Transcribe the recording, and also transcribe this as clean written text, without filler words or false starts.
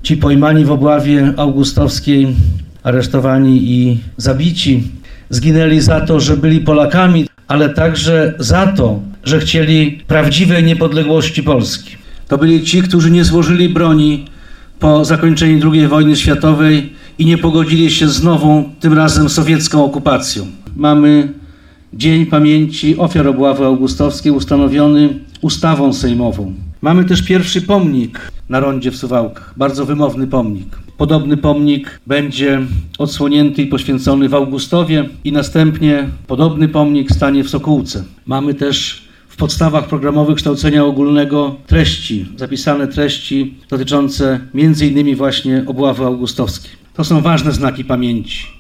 ci pojmani w obławie augustowskiej, aresztowani i zabici, zginęli za to, że byli Polakami, ale także za to, że chcieli prawdziwej niepodległości Polski. To byli ci, którzy nie złożyli broni po zakończeniu II wojny światowej i nie pogodzili się z nową, tym razem sowiecką okupacją. Mamy Dzień Pamięci Ofiar Obławy Augustowskiej ustanowiony ustawą sejmową. Mamy też pierwszy pomnik na rondzie w Suwałkach, bardzo wymowny pomnik. Podobny pomnik będzie odsłonięty i poświęcony w Augustowie i następnie podobny pomnik stanie w Sokółce. Mamy też w podstawach programowych kształcenia ogólnego zapisane treści dotyczące m.in. właśnie obławy augustowskiej. To są ważne znaki pamięci.